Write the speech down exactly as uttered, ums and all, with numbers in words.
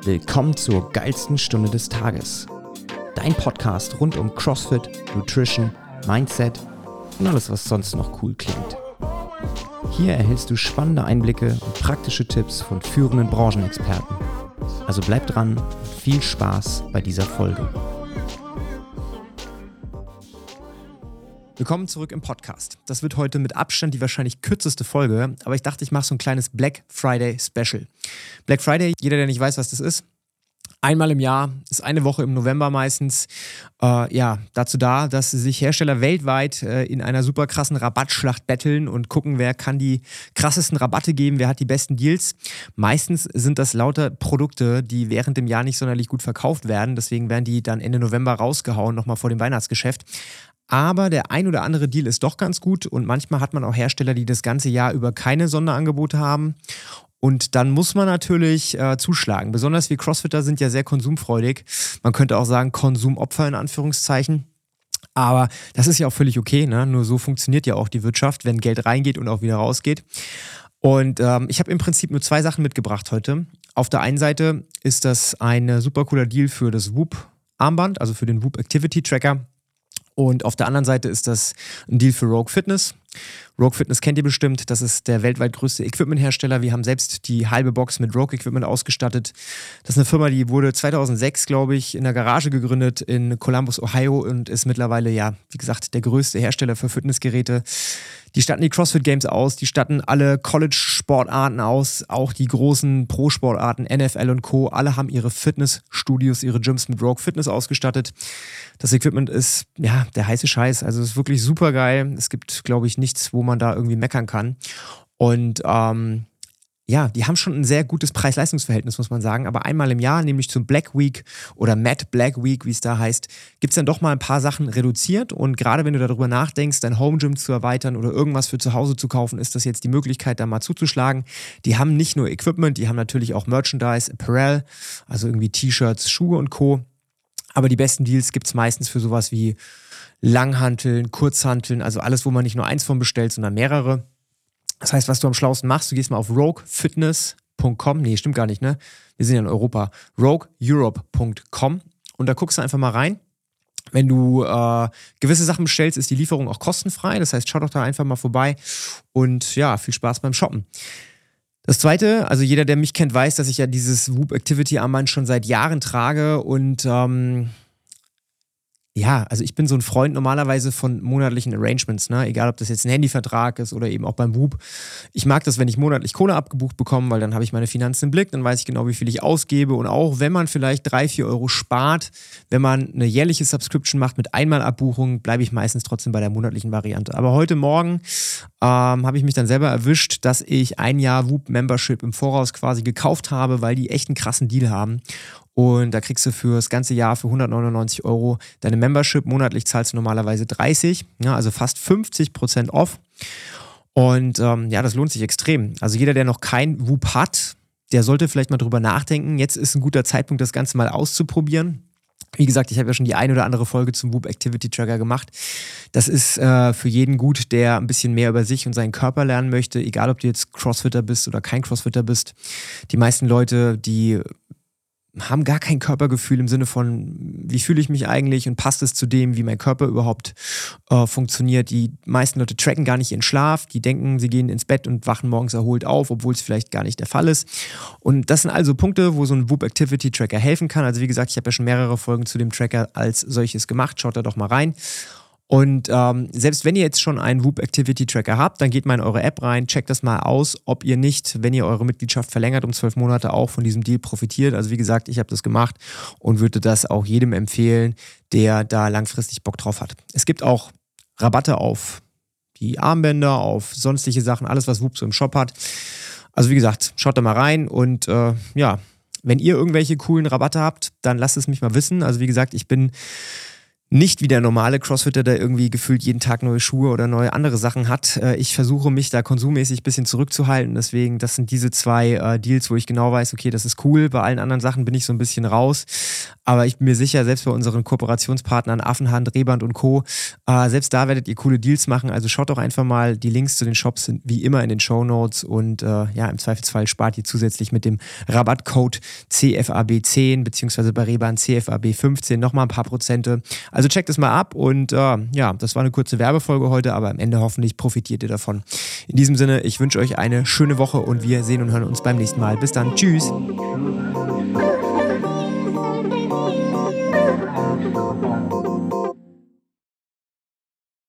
Willkommen zur geilsten Stunde des Tages. Dein Podcast rund um CrossFit, Nutrition, Mindset und alles, was sonst noch cool klingt. Hier erhältst du spannende Einblicke und praktische Tipps von führenden Branchenexperten. Also bleib dran und viel Spaß bei dieser Folge. Willkommen zurück im Podcast. Das wird heute mit Abstand die wahrscheinlich kürzeste Folge, aber ich dachte, ich mache so ein kleines Black Friday Special. Black Friday, jeder, der nicht weiß, was das ist, einmal im Jahr, ist eine Woche im November meistens, äh, ja, dazu da, dass sich Hersteller weltweit äh, in einer super krassen Rabattschlacht betteln und gucken, wer kann die krassesten Rabatte geben, wer hat die besten Deals. Meistens sind das lauter Produkte, die während dem Jahr nicht sonderlich gut verkauft werden, deswegen werden die dann Ende November rausgehauen, nochmal vor dem Weihnachtsgeschäft. Aber der ein oder andere Deal ist doch ganz gut und manchmal hat man auch Hersteller, die das ganze Jahr über keine Sonderangebote haben. Und dann muss man natürlich äh, zuschlagen. Besonders wir Crossfitter sind ja sehr konsumfreudig. Man könnte auch sagen Konsumopfer in Anführungszeichen. Aber das ist ja auch völlig okay, ne? Nur so funktioniert ja auch die Wirtschaft, wenn Geld reingeht und auch wieder rausgeht. Und ähm, ich habe im Prinzip nur zwei Sachen mitgebracht heute. Auf der einen Seite ist das ein super cooler Deal für das Whoop-Armband, also für den Whoop Activity Tracker. Und auf der anderen Seite ist das ein Deal für Rogue Fitness. Rogue Fitness kennt ihr bestimmt, das ist der weltweit größte Equipment-Hersteller. Wir haben selbst die halbe Box mit Rogue-Equipment ausgestattet. Das ist eine Firma, die wurde zweitausendsechs, glaube ich, in der Garage gegründet in Columbus, Ohio und ist mittlerweile, ja, wie gesagt, der größte Hersteller für Fitnessgeräte. Die statten die CrossFit Games aus, die statten alle College-Sportarten aus, auch die großen Pro-Sportarten, N F L und Co. Alle haben ihre Fitnessstudios, ihre Gyms mit Rogue Fitness ausgestattet. Das Equipment ist, ja, der heiße Scheiß. Also es ist wirklich super geil. Es gibt, glaube ich, nichts, wo man da irgendwie meckern kann. Und ähm, ja, die haben schon ein sehr gutes Preis-Leistungs-Verhältnis, muss man sagen. Aber einmal im Jahr, nämlich zum Black Week oder Mad Black Week, wie es da heißt, gibt es dann doch mal ein paar Sachen reduziert. Und gerade wenn du darüber nachdenkst, dein Home Gym zu erweitern oder irgendwas für zu Hause zu kaufen, ist das jetzt die Möglichkeit, da mal zuzuschlagen. Die haben nicht nur Equipment, die haben natürlich auch Merchandise, Apparel, also irgendwie T-Shirts, Schuhe und Co. Aber die besten Deals gibt es meistens für sowas wie Langhanteln, Kurzhanteln, also alles, wo man nicht nur eins von bestellt, sondern mehrere. Das heißt, was du am schlausten machst, du gehst mal auf rogue fitness punkt com, nee, stimmt gar nicht, ne? Wir sind ja in Europa, rogue europe punkt com und da guckst du einfach mal rein. Wenn du äh, gewisse Sachen bestellst, ist die Lieferung auch kostenfrei, das heißt, schau doch da einfach mal vorbei und ja, viel Spaß beim Shoppen. Das Zweite, also jeder, der mich kennt, weiß, dass ich ja dieses Whoop Activity Armband schon seit Jahren trage und ähm, ja, also ich bin so ein Freund normalerweise von monatlichen Arrangements, ne? Egal, ob das jetzt ein Handyvertrag ist oder eben auch beim Whoop. Ich mag das, wenn ich monatlich Kohle abgebucht bekomme, weil dann habe ich meine Finanzen im Blick, dann weiß ich genau, wie viel ich ausgebe und auch wenn man vielleicht drei, vier Euro spart, wenn man eine jährliche Subscription macht mit Einmalabbuchung, bleibe ich meistens trotzdem bei der monatlichen Variante. Aber heute Morgen ähm, habe ich mich dann selber erwischt, dass ich ein Jahr Whoop Membership im Voraus quasi gekauft habe, weil die echt einen krassen Deal haben. Und da kriegst du für das ganze Jahr für hundertneunundneunzig Euro deine Membership. Monatlich zahlst du normalerweise dreißig, ja, also fast fünfzig Prozent off. Und ähm, ja, das lohnt sich extrem. Also jeder, der noch kein Whoop hat, der sollte vielleicht mal drüber nachdenken. Jetzt ist ein guter Zeitpunkt, das Ganze mal auszuprobieren. Wie gesagt, ich habe ja schon die ein oder andere Folge zum Whoop Activity Tracker gemacht. Das ist äh, für jeden gut, der ein bisschen mehr über sich und seinen Körper lernen möchte. Egal, ob du jetzt Crossfitter bist oder kein Crossfitter bist. Die meisten Leute, die haben gar kein Körpergefühl im Sinne von, wie fühle ich mich eigentlich und passt es zu dem, wie mein Körper überhaupt äh, funktioniert. Die meisten Leute tracken gar nicht ihren Schlaf, die denken, sie gehen ins Bett und wachen morgens erholt auf, obwohl es vielleicht gar nicht der Fall ist. Und das sind also Punkte, wo so ein Whoop Activity Tracker helfen kann. Also wie gesagt, ich habe ja schon mehrere Folgen zu dem Tracker als solches gemacht, schaut da doch mal rein. Und ähm, selbst wenn ihr jetzt schon einen Whoop Activity Tracker habt, dann geht mal in eure App rein, checkt das mal aus, ob ihr nicht, wenn ihr eure Mitgliedschaft verlängert um zwölf Monate, auch von diesem Deal profitiert. Also wie gesagt, ich habe das gemacht und würde das auch jedem empfehlen, der da langfristig Bock drauf hat. Es gibt auch Rabatte auf die Armbänder, auf sonstige Sachen, alles was Whoop so im Shop hat. Also wie gesagt, schaut da mal rein und äh, ja, wenn ihr irgendwelche coolen Rabatte habt, dann lasst es mich mal wissen. Also wie gesagt, ich bin nicht wie der normale Crossfitter, der irgendwie gefühlt jeden Tag neue Schuhe oder neue andere Sachen hat. Ich versuche mich da konsummäßig ein bisschen zurückzuhalten. Deswegen, das sind diese zwei äh, Deals, wo ich genau weiß, okay, das ist cool. Bei allen anderen Sachen bin ich so ein bisschen raus. Aber ich bin mir sicher, selbst bei unseren Kooperationspartnern Affenhand, Reband und Co., äh, selbst da werdet ihr coole Deals machen. Also schaut doch einfach mal, die Links zu den Shops sind wie immer in den Shownotes. Und äh, ja, im Zweifelsfall spart ihr zusätzlich mit dem Rabattcode C F A B zehn beziehungsweise bei Reband C F A B fünfzehn nochmal ein paar Prozente. Also checkt es mal ab und äh, ja, das war eine kurze Werbefolge heute, aber am Ende hoffentlich profitiert ihr davon. In diesem Sinne, ich wünsche euch eine schöne Woche und wir sehen und hören uns beim nächsten Mal. Bis dann, tschüss!